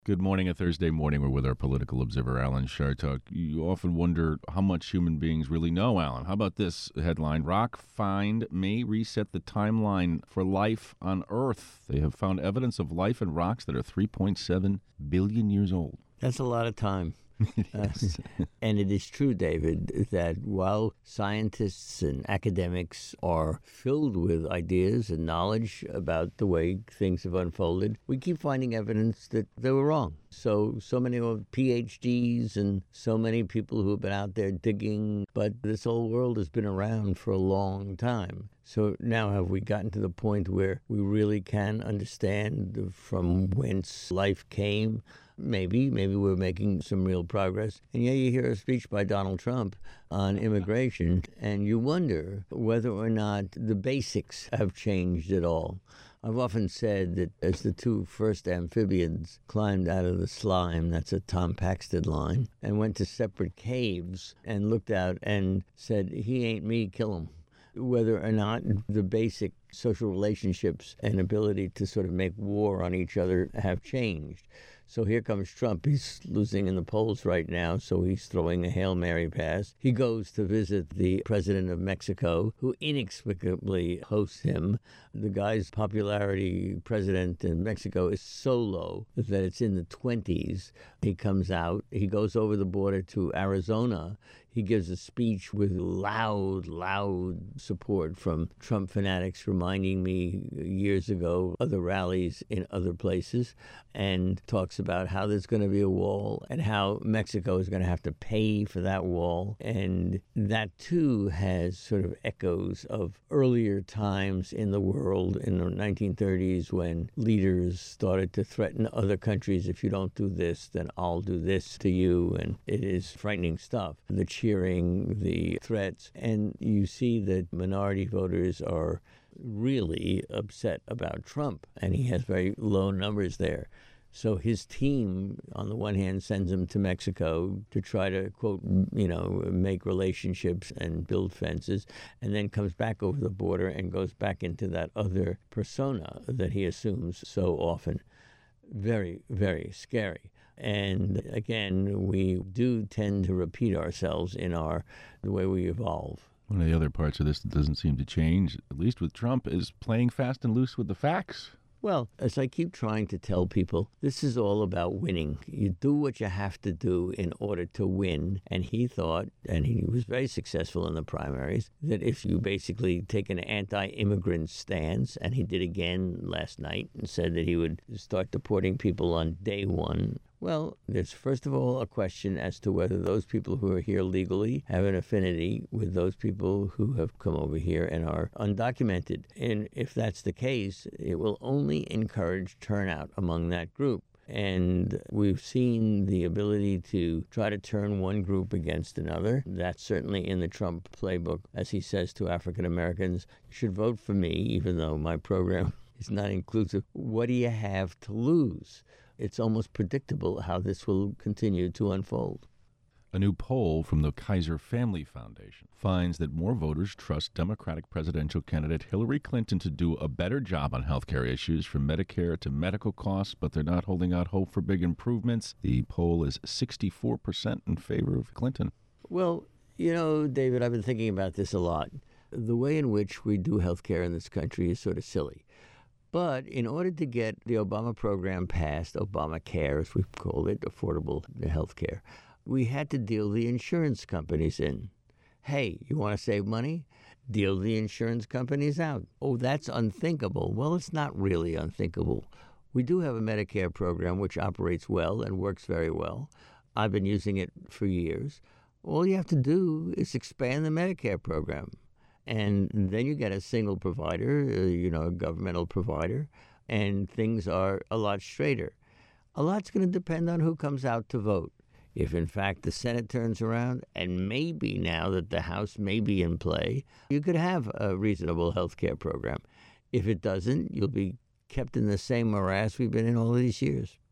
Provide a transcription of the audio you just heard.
Good morning, a Thursday morning. We're with our political observer, Alan Chartock. You often wonder how much human beings really know, Alan. How about this headline? Rock find may reset the timeline for life on Earth. They have found evidence of life in rocks that are 3.7 billion years old. That's a lot of time. Yes. And it is true, David, that while scientists and academics are filled with ideas and knowledge about the way things have unfolded, we keep finding evidence that they were wrong. So many PhDs and so many people who have been out there digging, but this whole world has been around for a long time. So now have we gotten to the point where we really can understand from whence life came? Maybe we're making some real progress. And yet you hear a speech by Donald Trump on immigration, and you wonder whether or not the basics have changed at all. I've often said that as the two first amphibians climbed out of the slime, that's a Tom Paxton line, and went to separate caves and looked out and said, "He ain't me, kill him." Whether or not the basic social relationships and ability to sort of make war on each other have changed. So here comes Trump. He's losing in the polls right now, so he's throwing a Hail Mary pass. He goes to visit the president of Mexico, who inexplicably hosts him. The guy's popularity, president in Mexico, is so low that it's in the 20s. He comes out. He goes over the border to Arizona. He gives a speech with loud support from Trump fanatics, reminding me years ago of the rallies in other places, and talks about how there's going to be a wall and how Mexico is going to have to pay for that wall. And that, too, has sort of echoes of earlier times in the world in the 1930s when leaders started to threaten other countries. If you don't do this, then I'll do this to you. And it is frightening stuff. The cheering, the threats. And you see that minority voters are really upset about Trump, and he has very low numbers there. So his team, on the one hand, sends him to Mexico to try to, quote, make relationships and build fences, and then comes back over the border and goes back into that other persona that he assumes so often. Very, very scary. And again, we do tend to repeat ourselves in the way we evolve. One of the other parts of this that doesn't seem to change, at least with Trump, is playing fast and loose with the facts. Well, as I keep trying to tell people, this is all about winning. You do what you have to do in order to win. And he thought, and he was very successful in the primaries, that if you basically take an anti-immigrant stance, and he did again last night and said that he would start deporting people on day one. Well, there's first of all a question as to whether those people who are here legally have an affinity with those people who have come over here and are undocumented. And if that's the case, it will only encourage turnout among that group. And we've seen the ability to try to turn one group against another. That's certainly in the Trump playbook. As he says to African Americans, you should vote for me, even though my program is not inclusive. What do you have to lose? It's almost predictable how this will continue to unfold. A new poll from the Kaiser Family Foundation finds that more voters trust Democratic presidential candidate Hillary Clinton to do a better job on health care issues, from Medicare to medical costs, but they're not holding out hope for big improvements. The poll is 64% in favor of Clinton. Well, David, I've been thinking about this a lot. The way in which we do health care in this country is sort of silly. But in order to get the Obama program passed, Obamacare, as we've called it, affordable health care, we had to deal the insurance companies in. Hey, you want to save money? Deal the insurance companies out. Oh, that's unthinkable. Well, it's not really unthinkable. We do have a Medicare program which operates well and works very well. I've been using it for years. All you have to do is expand the Medicare program. And then you get a single provider, a governmental provider, and things are a lot straighter. A lot's going to depend on who comes out to vote. If, in fact, the Senate turns around, and maybe now that the House may be in play, you could have a reasonable health care program. If it doesn't, you'll be kept in the same morass we've been in all these years.